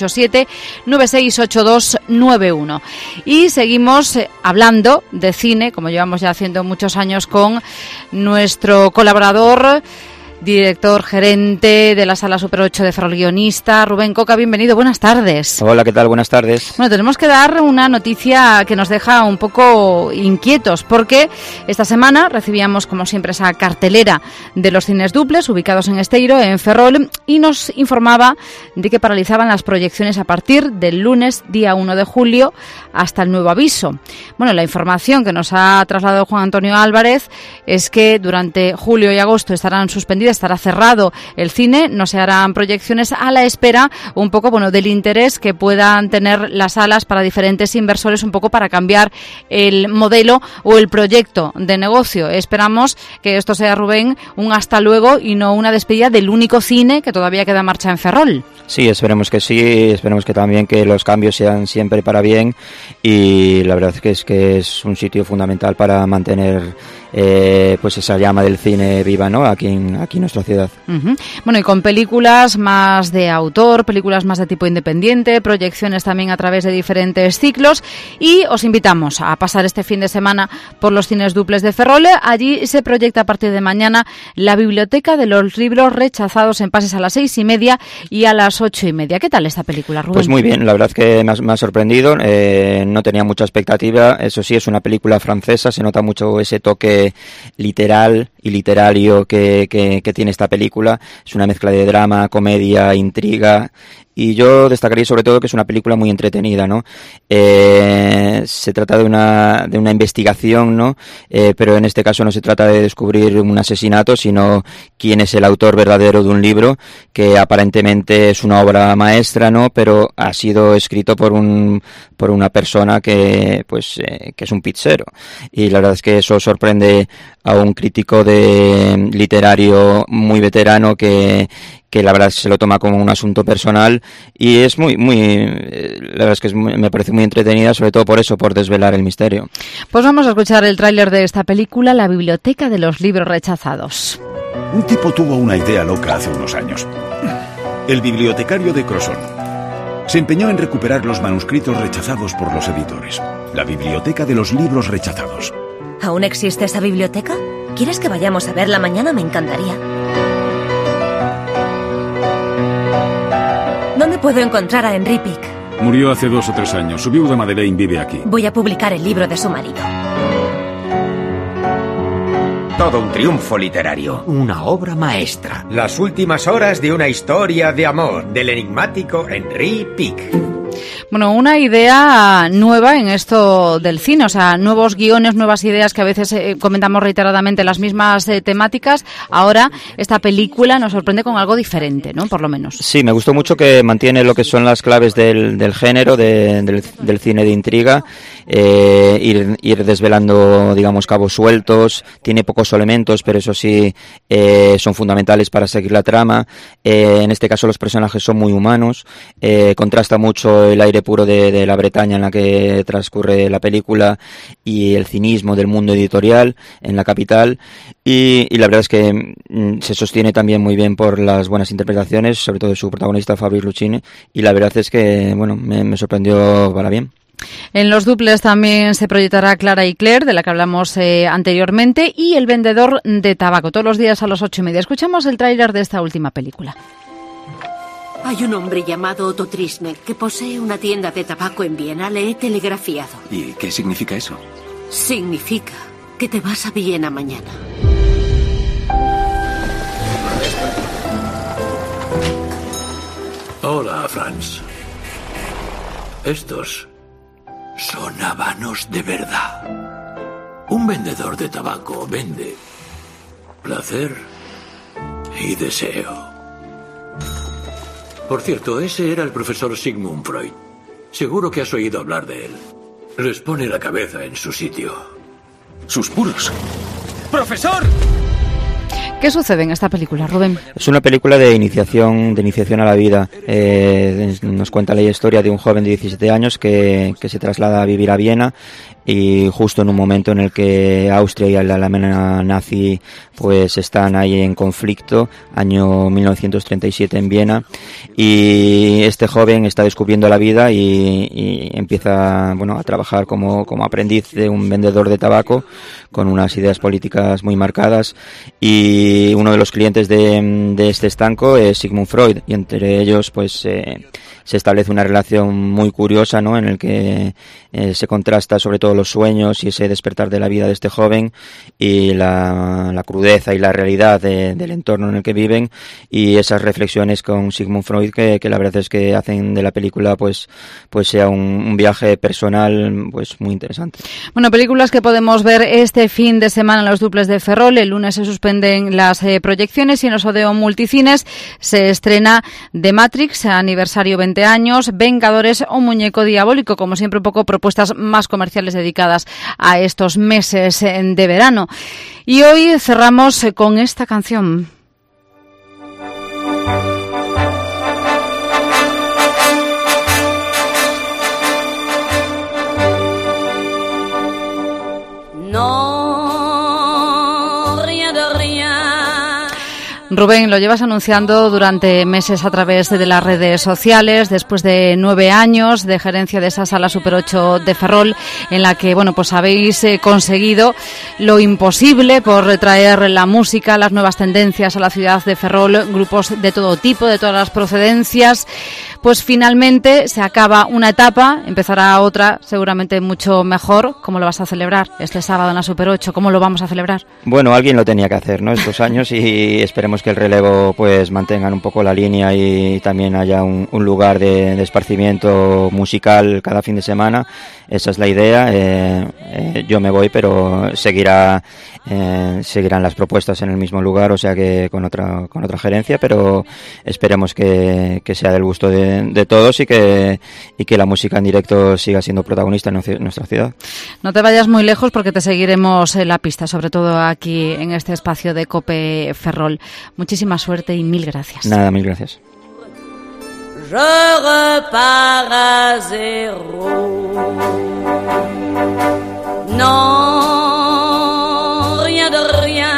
687-968291. Y seguimos hablando de cine, como llevamos ya haciendo muchos años, con nuestro colaborador, director gerente de la Sala Super 8 de Ferrol, guionista, Rubén Coca. Bienvenido, buenas tardes. Hola, ¿qué tal? Buenas tardes. Bueno, tenemos que dar una noticia que nos deja un poco inquietos, porque esta semana recibíamos, como siempre, esa cartelera de los cines duples ubicados en Esteiro, en Ferrol, y nos informaba de que paralizaban las proyecciones a partir del lunes, día 1 de julio, hasta el nuevo aviso. Bueno, la información que nos ha trasladado Juan Antonio Álvarez es que durante julio y agosto estarán suspendidas, estará cerrado el cine, no se harán proyecciones, a la espera un poco, bueno, del interés que puedan tener las salas para diferentes inversores, un poco para cambiar el modelo o el proyecto de negocio. Esperamos que esto sea, Rubén, un hasta luego y no una despedida del único cine que todavía queda en marcha en Ferrol. Sí, esperemos que sí, esperemos que también que los cambios sean siempre para bien, y la verdad es que es un sitio fundamental para mantener pues esa llama del cine viva, ¿no? Aquí en nuestra ciudad. Uh-huh. Bueno, y con películas más de autor, películas más de tipo independiente, proyecciones también a través de diferentes ciclos, y os invitamos a pasar este fin de semana por los cines duples de Ferrol. Allí se proyecta a partir de mañana La Biblioteca de los Libros Rechazados, en pases a las 6:30 y a las 8:30. ¿Qué tal esta película, Rubén? Pues muy bien, la verdad que me ha sorprendido, no tenía mucha expectativa. Eso sí, es una película francesa, se nota mucho ese toque literal y literario que tiene esta película. Es una mezcla de drama, comedia, intriga, y yo destacaría sobre todo que es una película muy entretenida, ¿no? Se trata de una investigación, ¿no? Pero en este caso no se trata de descubrir un asesinato, sino quién es el autor verdadero de un libro que aparentemente es una obra maestra, ¿no? Pero ha sido escrito por una persona que es un pizzero. Y la verdad es que eso sorprende a un crítico literario muy veterano que la verdad se lo toma como un asunto personal, y es la verdad es que me parece muy entretenida, sobre todo por eso, por desvelar el misterio. Pues vamos a escuchar el tráiler de esta película, La Biblioteca de los Libros Rechazados. Un tipo tuvo una idea loca hace unos años. El bibliotecario de Crozon se empeñó en recuperar los manuscritos rechazados por los editores. La Biblioteca de los Libros Rechazados. ¿Aún existe esa biblioteca? ¿Quieres que vayamos a verla mañana? Me encantaría. ¿Dónde puedo encontrar a Henry Pick? Murió hace 2 o 3 años. Su viuda Madeleine vive aquí. Voy a publicar el libro de su marido. Todo un triunfo literario. Una obra maestra. Las últimas horas de una historia de amor del enigmático Henry Pick. Bueno, una idea nueva en esto del cine, o sea, nuevos guiones, nuevas ideas que a veces comentamos reiteradamente las mismas temáticas. Ahora esta película nos sorprende con algo diferente, ¿no? Por lo menos. Sí, me gustó mucho que mantiene lo que son las claves del género, del cine de intriga, ir desvelando, digamos, cabos sueltos. Tiene pocos elementos, pero eso sí, son fundamentales para seguir la trama. En este caso los personajes son muy humanos, contrasta mucho el aire puro de la Bretaña en la que transcurre la película y el cinismo del mundo editorial en la capital, y la verdad es que se sostiene también muy bien por las buenas interpretaciones, sobre todo de su protagonista Fabrice Lucchini, y la verdad es que, bueno, me sorprendió para bien. En los duples también se proyectará Clara y Claire, de la que hablamos anteriormente, y El vendedor de tabaco, todos los días a las 8:30. Escuchamos el tráiler de esta última película. Hay un hombre llamado Otto Trisnek que posee una tienda de tabaco en Viena. Le he telegrafiado. ¿Y qué significa eso? Significa que te vas a Viena mañana. Hola, Franz. Estos son habanos de verdad. Un vendedor de tabaco vende placer y deseo. Por cierto, ese era el profesor Sigmund Freud. Seguro que has oído hablar de él. Les pone la cabeza en su sitio. Sus puros. ¡Profesor! ¿Qué sucede en esta película, Rubén? Es una película de iniciación a la vida. Nos cuenta la historia de un joven de 17 años que se traslada a vivir a Viena, y justo en un momento en el que Austria y la Alemania nazi pues están ahí en conflicto, año 1937 en Viena, y este joven está descubriendo la vida y empieza a trabajar como aprendiz de un vendedor de tabaco con unas ideas políticas muy marcadas, y uno de los clientes de este estanco es Sigmund Freud, y entre ellos pues se establece una relación muy curiosa, ¿no?, en el que se contrasta sobre todo los sueños y ese despertar de la vida de este joven y la crudeza y la realidad del entorno en el que viven, y esas reflexiones con Sigmund Freud que la verdad es que hacen de la película pues sea un viaje personal pues muy interesante. Bueno, películas que podemos ver este fin de semana en los duples de Ferrol. El lunes se suspenden las proyecciones, y en los Odeón Multicines se estrena The Matrix, aniversario 20 años, Vengadores o Muñeco Diabólico, como siempre un poco propuestas más comerciales dedicadas a estos meses de verano. Y hoy cerramos con esta canción. Rubén, lo llevas anunciando durante meses a través de las redes sociales, después de 9 años de gerencia de esa sala Super 8 de Ferrol, en la que pues habéis conseguido lo imposible por traer la música, las nuevas tendencias a la ciudad de Ferrol, grupos de todo tipo, de todas las procedencias. Pues finalmente se acaba una etapa, empezará otra seguramente mucho mejor. ¿Cómo lo vas a celebrar este sábado en la Super 8? ¿Cómo lo vamos a celebrar? Bueno, alguien lo tenía que hacer, ¿no?, estos años, y esperemos que el relevo pues mantengan un poco la línea y también haya un lugar de esparcimiento musical cada fin de semana. Esa es la idea. Yo me voy, pero seguirán las propuestas en el mismo lugar, o sea que con otra gerencia, pero esperemos que sea del gusto de todos y que la música en directo siga siendo protagonista en nuestra ciudad. No te vayas muy lejos, porque te seguiremos en la pista, sobre todo aquí en este espacio de COPE Ferrol. Muchísima suerte y mil gracias. Nada, mil gracias. Je repars à zéro. Non, rien de rien.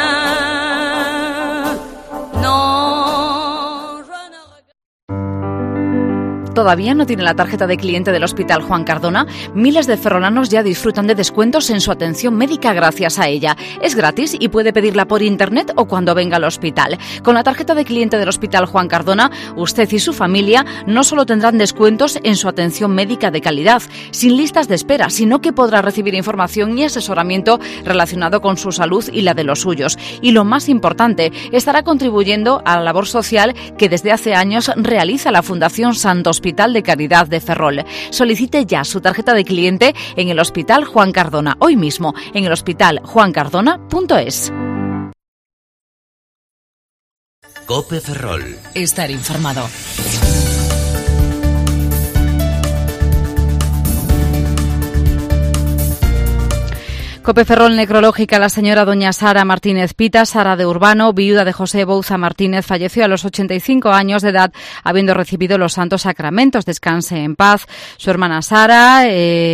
¿Todavía no tiene la tarjeta de cliente del Hospital Juan Cardona? Miles de ferrolanos ya disfrutan de descuentos en su atención médica gracias a ella. Es gratis y puede pedirla por internet o cuando venga al hospital. Con la tarjeta de cliente del Hospital Juan Cardona, usted y su familia no solo tendrán descuentos en su atención médica de calidad, sin listas de espera, sino que podrá recibir información y asesoramiento relacionado con su salud y la de los suyos. Y lo más importante, estará contribuyendo a la labor social que desde hace años realiza la Fundación Santo Hospital de Caridad de Ferrol. Solicite ya su tarjeta de cliente en el Hospital Juan Cardona, hoy mismo, en el hospitaljuancardona.es. COPE Ferrol. Estar informado. COPE Ferrol necrológica. La señora doña Sara Martínez Pita, Sara de Urbano, viuda de José Bouza Martínez, falleció a los 85 años de edad, habiendo recibido los santos sacramentos. Descanse en paz. Su hermana Sara,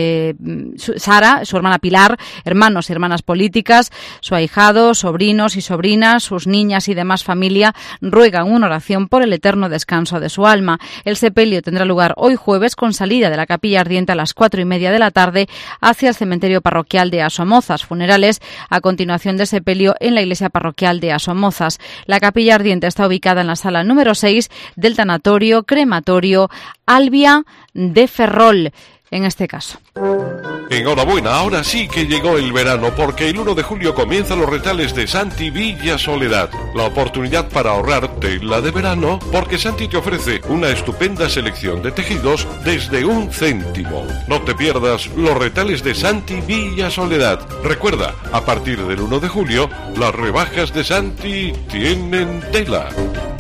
su hermana Pilar, hermanos y hermanas políticas, su ahijado, sobrinos y sobrinas, sus niñas y demás familia ruegan una oración por el eterno descanso de su alma. El sepelio tendrá lugar hoy jueves con salida de la capilla ardiente a las 4:30 de la tarde hacia el cementerio parroquial de Asomozas. Funerales a continuación del sepelio en la iglesia parroquial de Asomozas. La capilla ardiente está ubicada en la sala número 6 del tanatorio crematorio Albia de Ferrol, en este caso. Enhorabuena, ahora sí que llegó el verano, porque el 1 de julio comienzan los retales de Santi Villa Soledad. La oportunidad para ahorrar tela de verano, porque Santi te ofrece una estupenda selección de tejidos desde 1 céntimo. No te pierdas los retales de Santi Villa Soledad. Recuerda, a partir del 1 de julio, las rebajas de Santi tienen tela.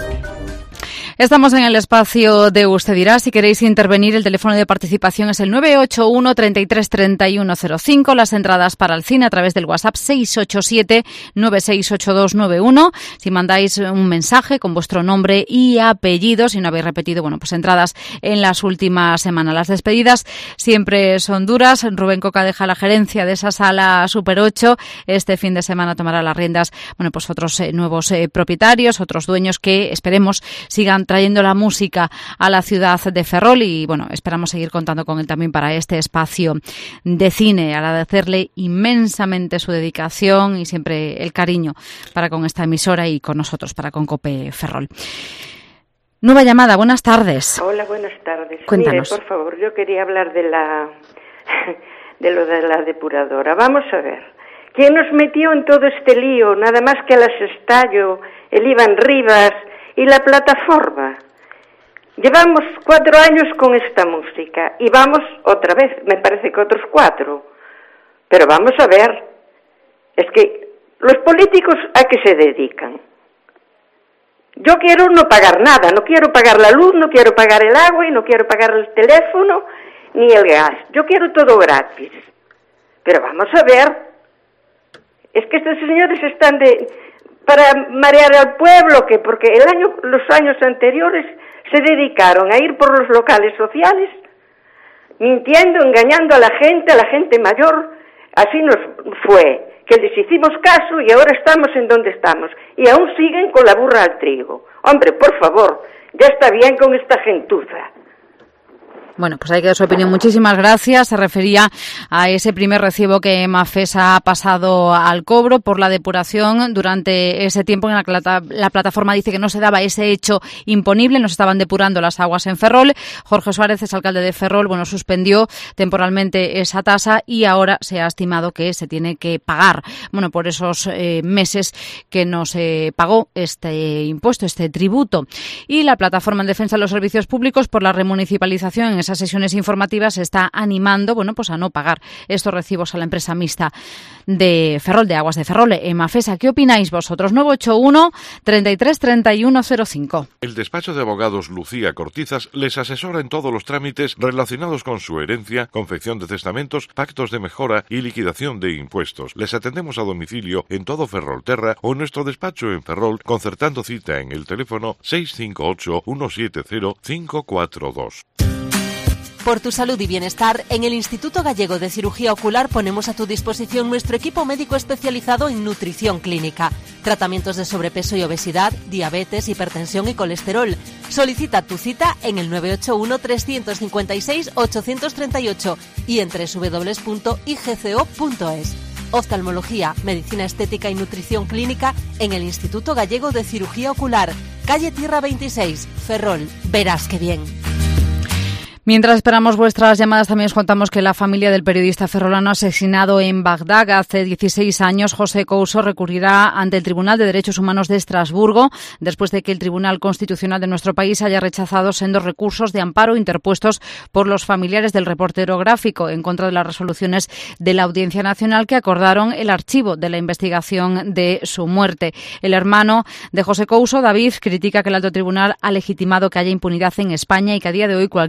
Estamos en el espacio de Usted dirá. Si queréis intervenir, el teléfono de participación es el 981 33 31 05. Las entradas para el cine a través del WhatsApp 687 968291. Si mandáis un mensaje con vuestro nombre y apellido, si no habéis repetido, pues entradas en las últimas semanas. Las despedidas siempre son duras. Rubén Coca deja la gerencia de esa sala Super 8. Este fin de semana tomará las riendas, otros nuevos propietarios, otros dueños que esperemos sigan trayendo la música a la ciudad de Ferrol y esperamos seguir contando con él también para este espacio de cine. Agradecerle inmensamente su dedicación y siempre el cariño para con esta emisora y con nosotros, para con COPE Ferrol. Nueva llamada, buenas tardes. Hola, buenas tardes. Cuéntanos. Mire, por favor, yo quería hablar de lo de la depuradora. Vamos a ver. ¿Quién nos metió en todo este lío? Nada más que las Estallo, el Iván Rivas y la plataforma. Llevamos 4 años con esta música y vamos otra vez, me parece que otros 4. Pero vamos a ver, es que los políticos ¿a qué se dedican? Yo quiero no pagar nada, no quiero pagar la luz, no quiero pagar el agua y no quiero pagar el teléfono ni el gas. Yo quiero todo gratis. Pero vamos a ver, es que estos señores están para marear al pueblo, que porque los años anteriores se dedicaron a ir por los locales sociales, mintiendo, engañando a la gente mayor. Así nos fue, que les hicimos caso y ahora estamos en donde estamos. Y aún siguen con la burra al trigo. Hombre, por favor, ya está bien con esta gentuza. Pues ahí queda su opinión. Muchísimas gracias. Se refería a ese primer recibo que Mafesa ha pasado al cobro por la depuración durante ese tiempo en el que la plataforma dice que no se daba ese hecho imponible, no se estaban depurando las aguas en Ferrol. Jorge Suárez, es alcalde de Ferrol, suspendió temporalmente esa tasa y ahora se ha estimado que se tiene que pagar, por esos meses que no se pagó este impuesto, este tributo. Y la plataforma en defensa de los servicios públicos por la remunicipalización en esas sesiones informativas está animando, a no pagar estos recibos a la empresa mixta de Ferrol, de Aguas de Ferrol, Mafesa. ¿Qué opináis vosotros? 981 33 31 05. El despacho de abogados Lucía Cortizas les asesora en todos los trámites relacionados con su herencia, confección de testamentos, pactos de mejora y liquidación de impuestos. Les atendemos a domicilio en todo Ferrolterra o en nuestro despacho en Ferrol, concertando cita en el teléfono 658 170 542. Por tu salud y bienestar, en el Instituto Gallego de Cirugía Ocular ponemos a tu disposición nuestro equipo médico especializado en nutrición clínica, tratamientos de sobrepeso y obesidad, diabetes, hipertensión y colesterol. Solicita tu cita en el 981 356 838 y en www.igco.es. Oftalmología, medicina estética y nutrición clínica en el Instituto Gallego de Cirugía Ocular, calle Tierra 26, Ferrol. Verás qué bien. Mientras esperamos vuestras llamadas, también os contamos que la familia del periodista ferrolano asesinado en Bagdad hace 16 años, José Couso, recurrirá ante el Tribunal de Derechos Humanos de Estrasburgo después de que el Tribunal Constitucional de nuestro país haya rechazado sendos recursos de amparo interpuestos por los familiares del reportero gráfico en contra de las resoluciones de la Audiencia Nacional que acordaron el archivo de la investigación de su muerte. El hermano de José Couso, David, critica que el alto tribunal ha legitimado que haya impunidad en España y que a día de hoy cualquier ciudadano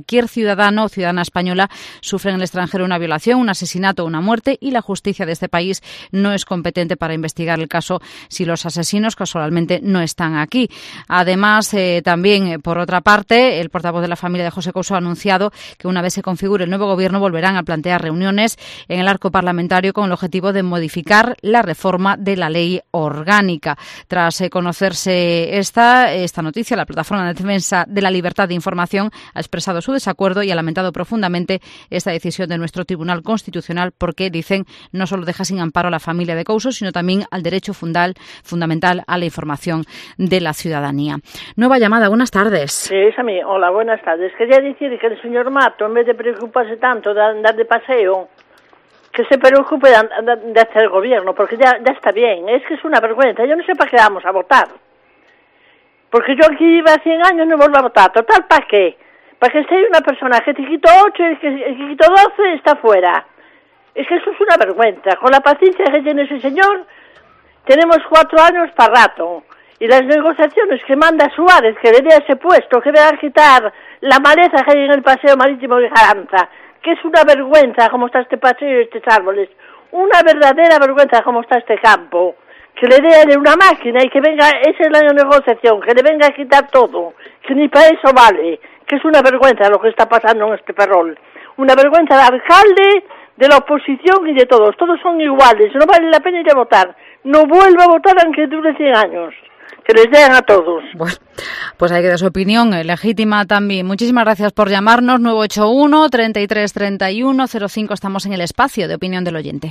ciudadano o ciudadana española sufre en el extranjero una violación, un asesinato o una muerte y la justicia de este país no es competente para investigar el caso si los asesinos casualmente no están aquí. Además, también, por otra parte, el portavoz de la familia de José Couso ha anunciado que una vez se configure el nuevo gobierno volverán a plantear reuniones en el arco parlamentario con el objetivo de modificar la reforma de la ley orgánica. Tras conocerse esta noticia, la Plataforma de Defensa de la Libertad de Información ha expresado su desacuerdo y ha lamentado profundamente esta decisión de nuestro Tribunal Constitucional porque, dicen, no solo deja sin amparo a la familia de Couso, sino también al derecho fundamental a la información de la ciudadanía. Nueva llamada, buenas tardes. Sí, es a mí. Hola, buenas tardes. Quería decir que el señor Mato, en vez de preocuparse tanto de andar de paseo, que se preocupe de hacer el gobierno, porque ya está bien. Es que es una vergüenza. Yo no sé para qué vamos a votar. Porque yo aquí iba 100 años y no vuelvo a votar. Total, ¿para qué? Para que esté una persona que te quito 8 y que quito 12 está fuera. Es que eso es una vergüenza. Con la paciencia que tiene ese señor, tenemos 4 años para rato. Y las negociaciones que manda Suárez, que le dé ese puesto, que venga a quitar la maleza que hay en el paseo marítimo de Jaranza, que es una vergüenza como está este paseo y estos árboles, una verdadera vergüenza como está este campo, que le dé una máquina y que venga, esa es la negociación, que le venga a quitar todo, que ni para eso vale, que es una vergüenza lo que está pasando en este Ferrol, una vergüenza del alcalde, de la oposición y de todos son iguales, no vale la pena ir a votar, no vuelvo a votar aunque dure 100 años. Que les den a todos. Bueno, pues hay que dar su opinión, legítima también. Muchísimas gracias por llamarnos, 981 33 31 05. Estamos en el espacio de opinión del oyente.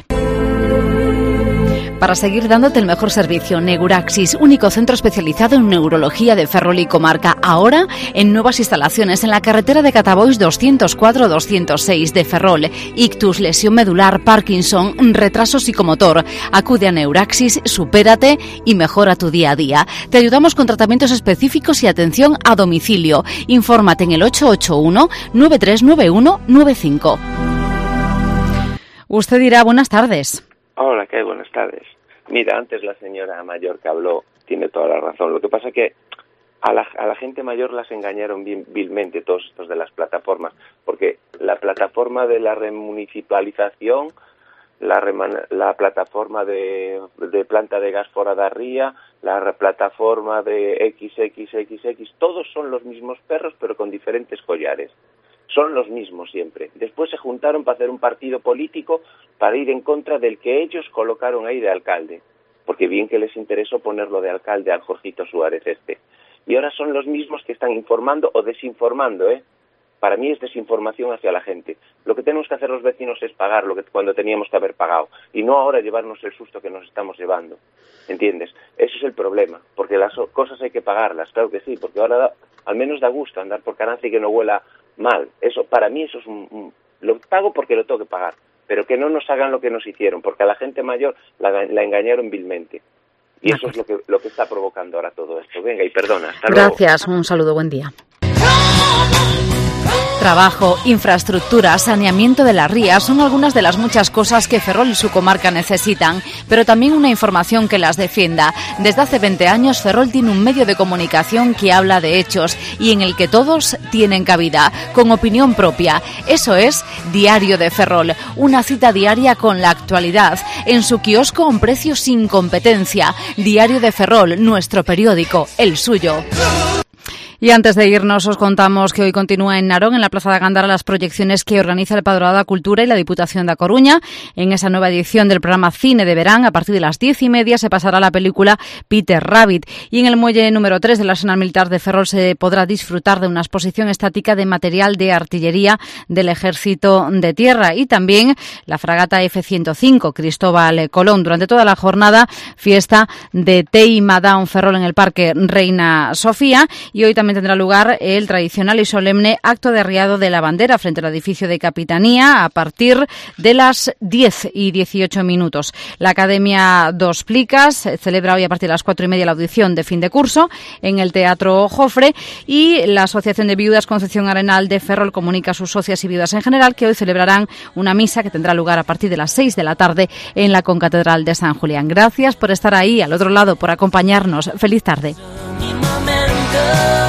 Para seguir dándote el mejor servicio, Neuraxis, único centro especializado en neurología de Ferrol y comarca, ahora en nuevas instalaciones en la carretera de Catabois 204-206 de Ferrol. Ictus, lesión medular, Parkinson, retraso psicomotor. Acude a Neuraxis, supérate y mejora tu día a día. Te ayudamos con tratamientos específicos y atención a domicilio. Infórmate en el 881-939195. Usted dirá, buenas tardes. Hola, ¿qué hay? Buenas tardes. Mira, antes la señora mayor que habló tiene toda la razón. Lo que pasa es que a la gente mayor las engañaron vilmente todos estos de las plataformas, porque la plataforma de la remunicipalización, la plataforma de planta de gas fora da ría, la plataforma de XXXX, todos son los mismos perros pero con diferentes collares. Son los mismos siempre. Después se juntaron para hacer un partido político para ir en contra del que ellos colocaron ahí de alcalde. Porque bien que les interesó ponerlo de alcalde al Jorgito Suárez este. Y ahora son los mismos que están informando o desinformando, ¿eh? Para mí es desinformación hacia la gente. Lo que tenemos que hacer los vecinos es pagar cuando teníamos que haber pagado. Y no ahora llevarnos el susto que nos estamos llevando. ¿Entiendes? Eso es el problema. Porque las cosas hay que pagarlas, claro que sí. Porque ahora al menos da gusto andar por Caranza y que no huela mal. Eso, para mí eso es lo pago porque lo tengo que pagar, pero que no nos hagan lo que nos hicieron, porque a la gente mayor la engañaron vilmente. Y eso es lo que está provocando ahora todo esto. Venga, y perdona, hasta luego. Gracias, un saludo, buen día. Trabajo, infraestructura, saneamiento de las rías son algunas de las muchas cosas que Ferrol y su comarca necesitan, pero también una información que las defienda. Desde hace 20 años Ferrol tiene un medio de comunicación que habla de hechos y en el que todos tienen cabida, con opinión propia. Eso es Diario de Ferrol, una cita diaria con la actualidad, en su kiosco a un precio sin competencia. Diario de Ferrol, nuestro periódico, el suyo. Y antes de irnos os contamos que hoy continúa en Narón, en la Plaza de Gándara, las proyecciones que organiza el Padroado da Cultura y la Diputación da Coruña. En esa nueva edición del programa Cine de Verán, a partir de las 10:30 se pasará la película Peter Rabbit. Y en el muelle número 3 del Arsenal Militar de Ferrol se podrá disfrutar de una exposición estática de material de artillería del Ejército de Tierra. Y también la fragata F-105 Cristóbal Colón. Durante toda la jornada, fiesta de Teima Down Ferrol en el Parque Reina Sofía. Y hoy también tendrá lugar el tradicional y solemne acto de arriado de la bandera frente al edificio de Capitanía a partir de las 10:18. La Academia Dos Plicas celebra hoy a partir de las 4:30 la audición de fin de curso en el Teatro Jofre, y la Asociación de Viudas Concepción Arenal de Ferrol comunica a sus socias y viudas en general que hoy celebrarán una misa que tendrá lugar a partir de las 6 de la tarde en la Concatedral de San Julián. Gracias por estar ahí al otro lado, por acompañarnos. Feliz tarde.